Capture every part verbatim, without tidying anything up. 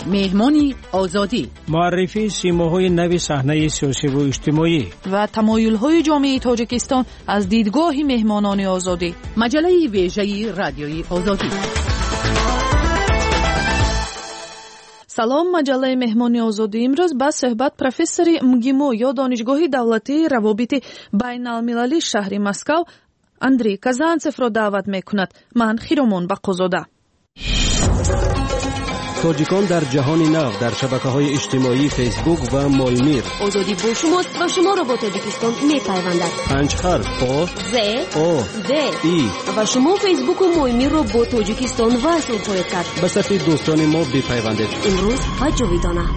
مهمانی آزادی، معرفی سیماهای نوی صحنه سیاسی و اجتماعی و تمایل‌های جامعه تاجیکستان از دیدگاه مهمانان آزادی. مجله ویژه رادیوی آزادی. سلام، مجله مهمانی آزادی امروز با صحبت پروفسور مگیمو یا دانشگاه دولتی روابط بین‌المللی شهر مسکو اندری казанцев را دعوت می‌کند. من خیرمون بقوزاده. تاجیکان در جهان نو در شبکه‌های اجتماعی فیسبوک و مایمیر. آزادی با شماست و شما را با تاجیکستان می‌پیوندد. پنج حرف آ ز آ د ای و شما فیسبوک و مایمیر را با تاجیکستان وصل خواهید کرد. به صفحه دوستان ما بپیوندید. امروز و جاویدانه.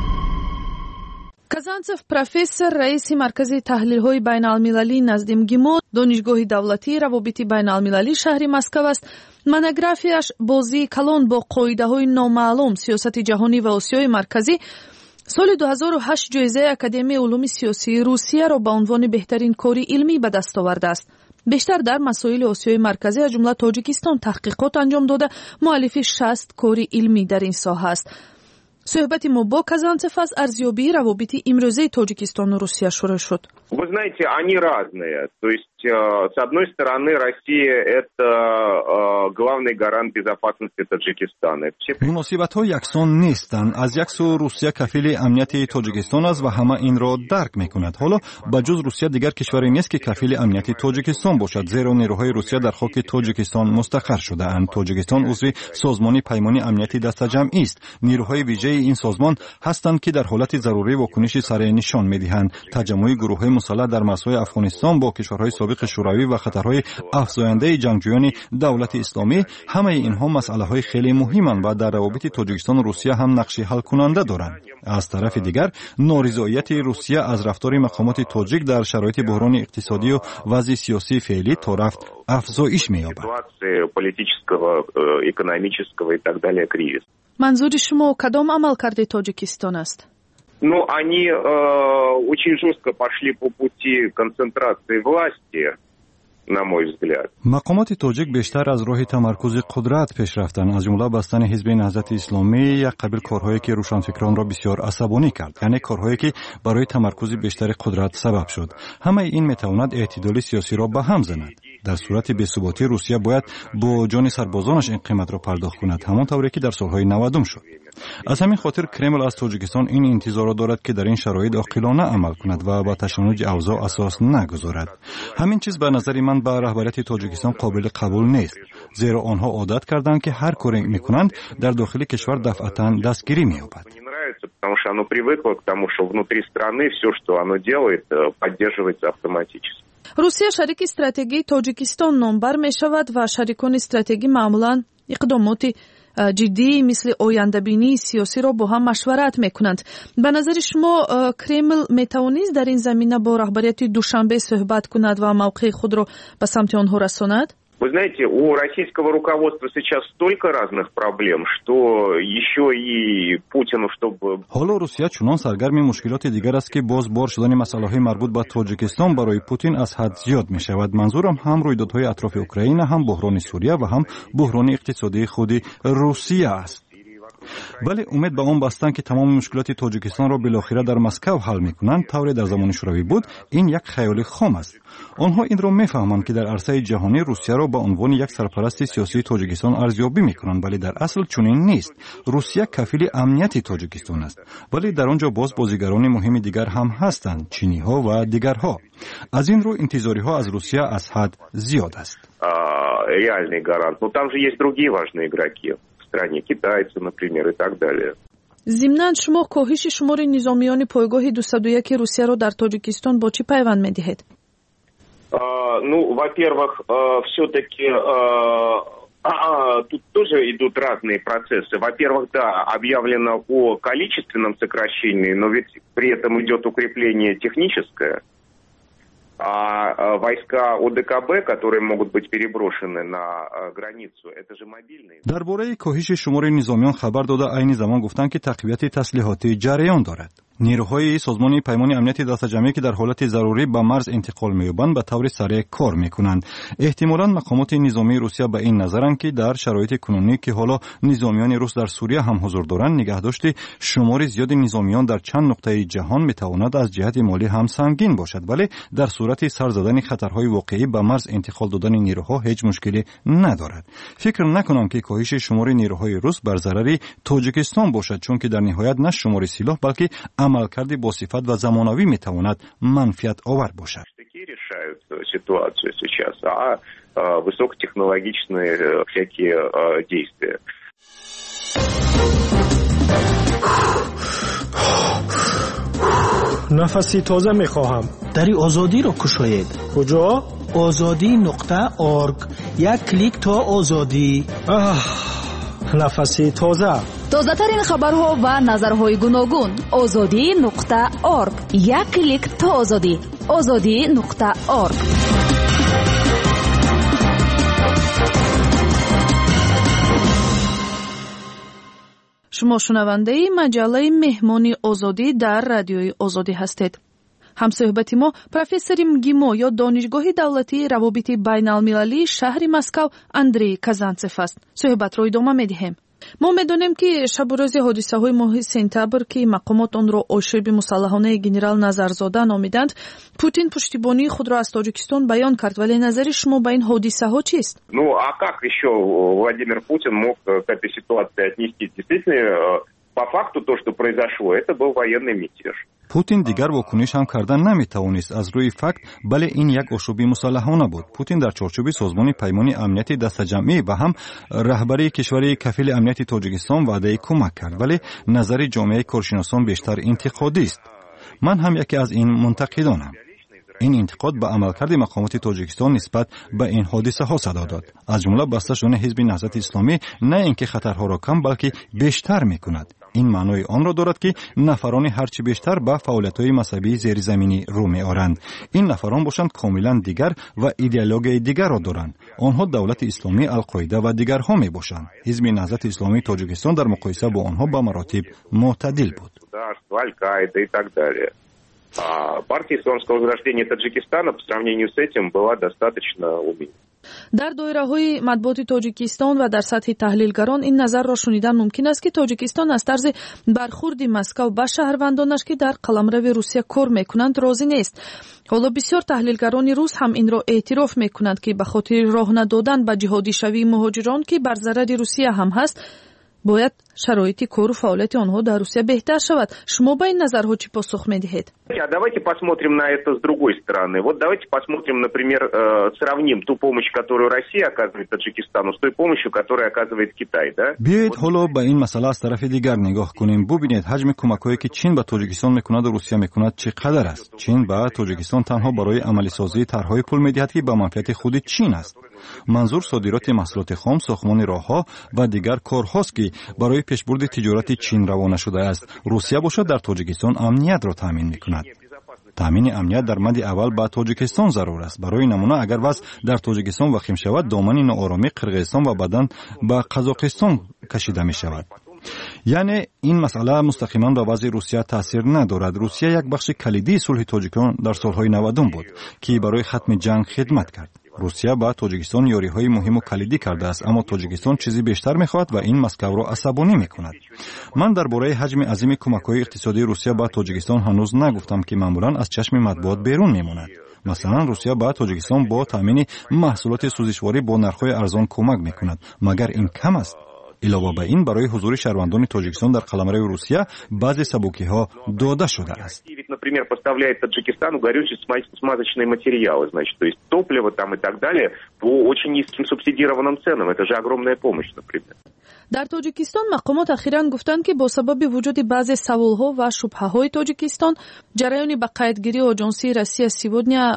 казанцев профессор, раиси маркази таҳлилҳои байналмилалӣ назди мгимо, донишгоҳи давлатии равобити байналмилалӣ шаҳри Москав аст. монографияш бозии калон бо қоидаҳои номаълум, сиёсати ҷаҳонӣ ва Осиёи марказӣ соли ду ҳазору ҳашт ҷоизаи Академияи улуми сиёсии Русияро ба унвони беҳтарин кори илмӣ ба даст овардааст. бештар дар масоили Осиёи марказӣ аз ҷумла Тоҷикистон таҳқиқот анҷом дода, муаллифи шаст кори илмӣ дар ин соҳа аст. صحبت ما با казанцев از ارزیابی روابط امروزی تاجیکستان و روسیه شروع شد. Вы знаете, они разные. То есть, с одной стороны, Россия – это главный гарант безопасности Таджикистана. مناسبت‌ها یکسان نیستند. از یک سو روسیه کفیل امنیت تاجیکستان است و همه این را درک می‌کند. حالا بجز روسیه دیگر کشوری نیست که کفیل امنیت تاجیکستان باشد، زیرا نیروهای روسیه در خاک تاجیکستان مستقر شده‌اند. تاجیکستان عضو سازمان پیمان امنیتی دست جمعی است. نیروهای ویژه این سازمان هستند که در حالت ضروری واکنش سریع نشان می‌دهند. تجمع گروه‌های مسلح در مرزهای افغانستان با کشورهای سابق شوروی و خطرهای افزاینده جنگجویان دولت اسلامی، همه اینها مسئله‌های خیلی مهمند و در روابط تاجیکستان و روسیه هم نقش حل کننده دارند. از طرف دیگر نارضایتی روسیه از رفتار مقامات تاجیک در شرایط بحران اقتصادی و وضع سیاسی فعلی تا رفت افزایش می‌یابد. منظور شما کدام عملکرد تاجیکستان است؟ Ну, они э, очень жестко пошли по пути концентрации власти, на мой взгляд. مقامات تاجیک بیشتر از راه تمرکز قدرت پیش رفتند، از جمله بستن حزب نهضت اسلامی، یک قبیل کارهایی که روشنفکران را بسیار عصبانی کرد، یعنی کارهایی که برای تمرکز بیشتر قدرت سبب شد. همه این میتواند اعتدال سیاسی را به هم زند. در صورت بی‌ثباتی روسیه باید با جان سربازانش این قیمت را پرداخت کند، همانطوری که در سالهای نودم شد. از همین خاطر کرمل از تاجیکستان این انتظار را دارد که در این شرایط عاقلانه عمل کند و با تشنج اوضاع اساس نگذارد. همین چیز به نظر من به رهبریت تاجیکستان قابل قبول نیست، زیرا آنها عادت کردند که هر کاری میکنند در داخل کشور دفعتاً دستگیری می‌یابد. Потому что оно привыкло к тому, что внутри страны все, что оно делает, поддерживается автоматически. روسیه شریک استراتژی تاجیکستان نامبر می شود و شریکان استراتژی معمولاً اقدامات جدی مثل آینده‌بینی سیاسی را با هم مشورت میکنند. به نظر شما کرمل میتوانست در این زمینه با رهبریت دوشنبه صحبت کند و موقع خود را به سمت آنها رساند؟ Вы знаете, у российского руководства сейчас столько разных проблем, что еще и Путину, чтобы... حالا روسیه چنان سرگرم مشکلات دیگر است که باز بار شدن مسائل مربوط به تاجیکستان برای پوتین از حد زیاد می شود. منظورم هم رویدادهای اطراف اوکراین، هم بحران سوریه و هم بحران اقتصادی خود روسیه است. ولی امید به آن بستند که تمام مشکلات تاجیکستان را بالاخره در مسکو حل میکنند، طوری در زمان شوروی بود، این یک خیال خام است. آنها این را میفهمند که در عرصه جهانی روسیه را به عنوان یک سرپرست سیاسی تاجیکستان ارزیابی میکنند، ولی در اصل چنین نیست. روسیه کفیل امنیت تاجیکستان است، ولی در آنجا باز بازیگران مهم دیگر هم هستند، چینی ها و دیگرها. از این رو انتظاری ها از روسیه از حد زیاد است. реальный гарант. Но там же есть другие важные игроки в стране, китайцы, например, и так далее. ضمناً شما کاهش شمار نظامیان پایگاه دویست و یک روسیه را در تاجیکستان با چی پیوند می‌دهید؟ Ну, во-первых, все-таки тут тоже идут разные процессы. Во-первых, да, объявлено о количественном сокращении, но ведь при этом идет укрепление техническое. А войска ОДКБ, которые могут быть переброшены на границу, это же мобильные. درباره کاهش شمار نظامیان خبر داده عین زمان گفتند که تقویت تسلیحاتی جریان دارد. نیروهای سازمان پیمان امنیت دسته‌جمعی که در حالت ضروری به مرز انتقال می‌یابند به طور سریع کار می‌کنند. احتمالاً مقامات نظامی روسیه به این نظرند که در شرایط کنونی که حالا نظامیان روس در سوریه هم حضور دارند، نگهداشت شمار زیاد نظامیان در چند نقطه جهان می‌تواند از جهت مالی هم سنگین باشد، ولی در صورت سر زدن خطرهای واقعی به مرز انتقال دادن نیروها هیچ مشکلی ندارد. فکر نکنم که کاهش شمار نیروهای روس بر ضرر تاجیکستان باشد، چون که در نهایت نه شمار سلاح بلکه عملکرد با صفت و زمانوی میتواند منفعت آور باشد. решают ситуацию сейчас, а высокотехнологичные всякие действия. نفسی تازه میخواهم. دری آزادی رو کشاید. کجا؟ آزادی نقطه آرگ. یک کلیک تا آزادی. نفسی تازه. تازه ترین خبرها و نظرهای گوناگون. آزادی نقطه آرگ. یک کلیک تا آزادی. آزادی نقطه آرگ. شما شنونده مجله مهمانی آزادی در رادیوی آزادی هستید. همصحبت ما پروفسور مگیمو یا دانشگاه دولتی روابط بین المللی شهر مسکو اندری کازانتسف است. صحبت رو ادامه میدهیم. ما میدونیم که شب و روز حادثه های ماه سپتامبر که مقامات آن را آشوب مسلحانه گنرال نظرزاده نامیدند، پوتین پشتیبانی خود را از تاجیکستان بیان کرد، ولی نظر شما به این حادثه ها چیست؟ Ну, а как еще Владимир Путин мог к этой ситуации отнестись? Действительно, по факту то, что произошло, это был военный мятеж. پوتین دیگر واکنش هم کردن نمیتوانست از روی فکت، بله این یک آشوب مسلحانه بود. پوتین در چارچوب سازمان پیمان امنیت دسته‌جمعی و هم رهبری کشور کفیل امنیت تاجیکستان وعده کمک کرد، ولی نظر جامعه کارشناسان بیشتر انتقادی است. من هم یکی از این منتقدانم. این انتقاد به عملکرد مقامات تاجیکستان نسبت به این حادثه ها صدا داد. از جمله بسته شدن حزب نهضت اسلامی نه اینکه خطرها را کم بلکه بیشتر میکند. این معنای آن را دارد که نفران هرچی بیشتر به فعالیت‌های مذهبی زیرزمینی رو می‌آورند. این نفران باشند کاملا دیگر و ایدئولوژی دیگر را دارند. آنها دولت اسلامی، القاعده و دیگرها میباشند. حزب نهضت اسلامی تاجیکستان در مقایسه با آنها به مراتب معتدل بود. Партия исламского возрождения Таджикистана по сравнению с этим была достаточно умеренной. در دایره‌های مطبوعات تاجیکستان و در سطح تحلیلگران این نظر را شنیدن ممکن است که تاجیکستان از طرز برخورد مسکو با شهروندانش که در قلمرو روسیه کار میکنند راضی نیست. حالا بسیار تحلیلگران روس هم این را اعتراف میکنند که به خاطر راه ندادن به جهادی شوی مهاجران که بر ضرر روسیه هم هست، باید شرایط کار و فعالیت آنها در روسیه بهتر شود. شما با این نظرها چی پاسخ میدهید؟ Давайте посмотрим на это с другой стороны. Вот давайте посмотрим, например, сравним ту помощь, которую Россия оказывает Таджикистану, с той помощью, которую оказывает Китай, да? بیایید حالا به این مسئله از طرف دیگر نگاه کنیم. ببینید حجم کمک‌هایی که چین به تاجیکستان میکند و روسیه میکند چقدر است. چین به تاجیکستان تنها برای عملی سازی طرح‌های پول میدهد که به منفعت خود چین است. منظور صادرات محصولات خام، ساختمان راه‌ها و دیگر کارهاست که برای پیشبرد تجارت چین روانه شده است. روسیه باشد در تاجیکستان امنیت را تامین میکند. تامین امنیت در مد اول به تاجیکستان ضرور است. برای نمونه اگر وضع در تاجیکستان وخیم شود، دامن ناآرامی قرقیزستان و بعداً به قزاقستان کشیده می شود. یعنی این مسئله مستقیما به وضع روسیه تاثیر ندارد. روسیه یک بخش کلیدی صلح تاجیکستان در سالهای نود بود که برای ختم جنگ خدمت کرد. روسیه با تاجیکستان یاری‌های مهم و کلیدی کرده است، اما تاجیکستان چیزی بیشتر می‌خواهد و این مسکو را عصبانی می‌کند. من درباره حجم عظیم کمک‌های اقتصادی روسیه با تاجیکستان هنوز نگفتم که معمولاً از چشم مطبوعات بیرون می‌ماند. مثلا روسیه با تاجیکستان با تامین محصولات سوزشواری با نرخ‌های ارزان کمک می‌کند. مگر این کم است؟ علاوه بر این برای حضور شهروندان تاجیکستان در قلمرو روسیه بعضی سبوکی‌ها داده شده است. Например, поставляет Таджикистану горючие смазочные материалы, значит, то есть топливо там и так далее по очень низким субсидированным ценам. Это же огромная помощь, например. در تاجیکستان مقامات اخیراً گفتند که با سبب وجود بعضی سوالها و شبهه‌های تاجیکستان، جریان به قیدگیری آژانسی روسیه سیودنیا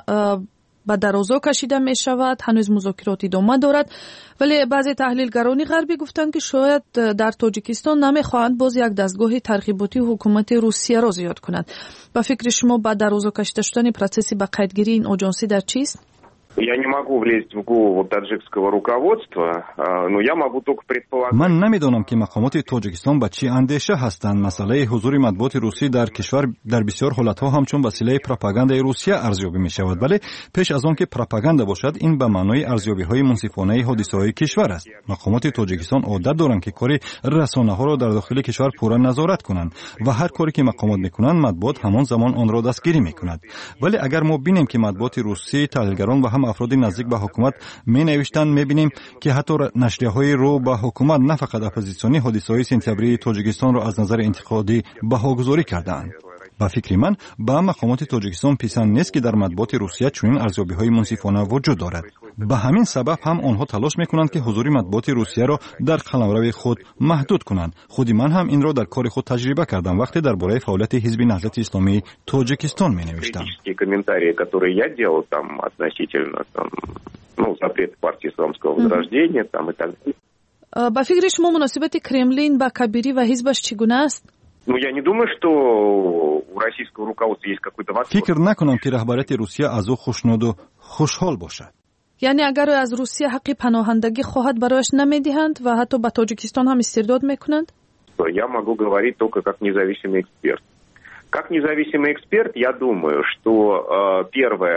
به درازا کشیده می شود. هنوز مذاکرات ادامه دارد، ولی بعضی تحلیلگران غربی گفتند که شاید در تاجیکستان نمیخواهند باز یک دستگاه ترغیباتی حکومت روسیه را زیاد کنند. با فکر شما با درازا کشیده شدن پروسس به قیدگیری این آژانسی در چیست؟ Я не могу влезть в голову таджикского руководства, но я могу только предполагать. من نمیدونم که مقامات تاجیکستان با چی اندیشه هستند. مسئله حضور مطبوعات روسی در کشور در بسیار حالتها همچون وسیله پروپاگاندای روسیه ارزیابی می شود. ولی پیش از آن که پروپاگاندا باشد این به معنای ارزیابی های منصفانه حادثه های کشور است. مقامات تاجیکستان عادت دارند که کار رسانه ها را در داخل کشور پورا نظارت کنند و هر کاری که مقامات میکنند مطبوعات همان زمان آن را دستگیری میکند. ولی اگر ما بینیم که مطبوعات روسی، تحلیلگران و هم افراد نزدیک به حکومت می نوشتند، می بینیم که حتی نشریه های رو به حکومت نه فقط اپوزیسیونی حادثه های سپتامبری تاجیکستان را از نظر انتقادی بهاگذاری کردند. با فکر من با مقامات تاجیکستان پسند نیست که در مطبوعات روسیه چنین ارزیابی های منصفانه وجود دارد. به همین سبب هم آنها تلاش میکنند که حضور مطبوعات روسیه را در قلمرو خود محدود کنند. خود من هم این را در کار خود تجربه کردم وقتی درباره فعالیت حزب نهضت اسلامی تاجیکستان می نوشتم. комментарии, которые я делал там относительно там, ну, запрет партии исламского возрождения там и так далее. با فکر شما مناسبت کرملین با کبیری و حزبش چگونه است؟ Ну, я не думаю, что у российского руководства есть какой-то вопрос. فکر نکنم که رهبریت روسیه از او خوشنود و خوشحال باشد. یعنی اگر از روسیه حق پناهندگی خواهد برایش نمیدهند و حتی به تاجیکستان هم استرداد میکنند؟ Я могу говорить только как независимый эксперт. Как независимый эксперт, я думаю, что э, первое,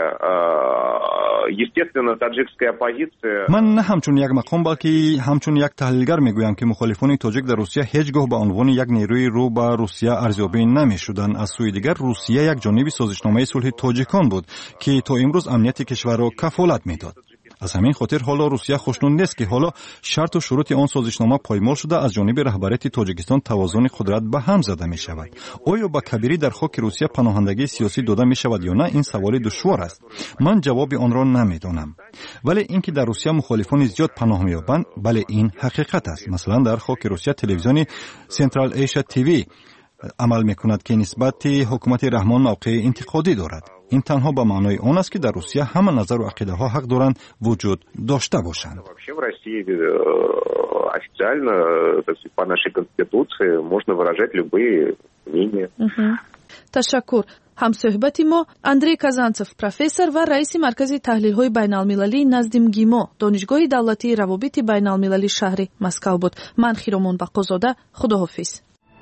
э, естественно, таджикская оппозиция... من نه همچون یک مقام بلکه همچون یک تحلیلگر میگویم که مخالفان تاجیک در روسیه هیچگاه به عنوان یک نیروی رو به روسیه ارزیابی نمیشدند. از سوی دیگر روسیه یک جانب سازشنامه صلح تاجیکان بود که تا امروز امنیت کشور را کفالت میداد. از همین خاطر حالا روسیه خوشنود نیست که حالا شرط و شروط آن سازشنامه پایمال شده از جانب رهبریت تاجیکستان توازن قدرت به هم زده می شود. آیا با کبیری در خاک روسیه پناهندگی سیاسی داده می شود یا نه؟ این سوال دشوار است. من جواب آن را نمیدانم. ولی اینکه در روسیه مخالفان زیاد پناه می‌یابند، بله این حقیقت است. مثلا در خاک روسیه تلویزیون سنترال ایشیا تیوی عمل می‌کند که نسبت حکومت رحمان موقع انتقادی دارد. این تنها به معنای آن است که در روسیه همه نظر و عقیده ها حق دارند وجود داشته باشند. Вообще в России официально, так сказать, по нашей конституции можно выражать любые мнения. تشکر. همصحبت ما اندری کازانتسوف پروفسور و رئیس مرکز تحلیل های بین المللی نزد مگیمو دانشگاه دولتی روابط بین المللی شهر مسکو بود. من خیرمون بقازاده، خداحافظ.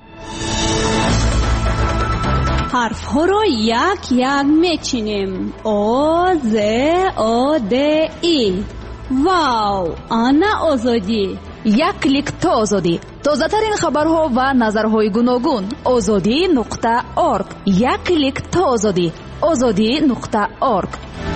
حرف ها رو یک یک میچینیم. او ز او د ای. واو، آنا آزادی. یک کلیک تا آزادی. تازه ترین خبرها و نظرهای گوناگون. آزادی نقطه اورگ. یک کلیک تا آزادی. آزادی نقطه اورگ.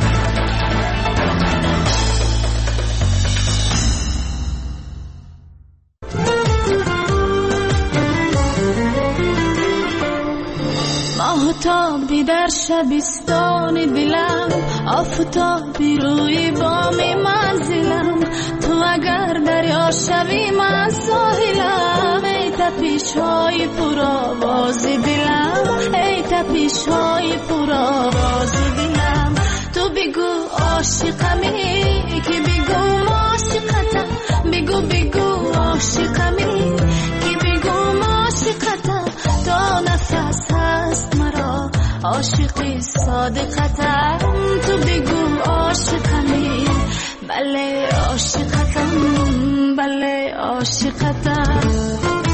آفتابی در شبستان دلم، آفتابی روی بام منزلم، تو اگر دریا شوی من ساحلم. ای تپش های پرآواز دلم، ای تپش های پرآواز دلم. تو بگو عاشقمی که بگو عاشقتم، بگو بگو عاشقمی که بگو عاشقتم. تا نفس هست مرا عاشقی صادقتم. تو بگو عاشقمی، بله عاشقتم، بله عاشقتم.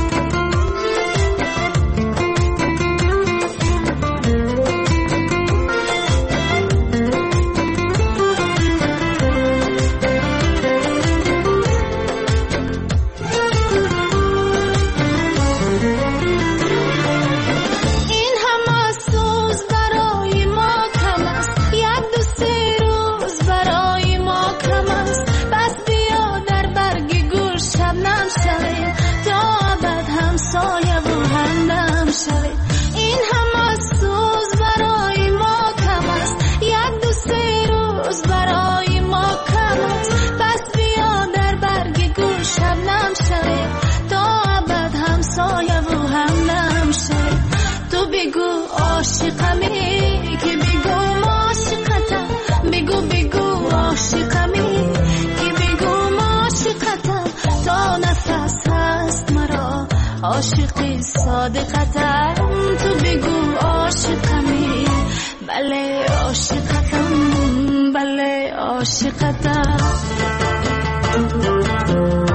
عاشقمی که بگو عاشقتم، بگو بگو عاشقمی که بگو عاشقتم. تا نفس هست مرا عاشقی صادقتم. تو بگو عاشقمی، بله عاشقتم، بله عاشقتم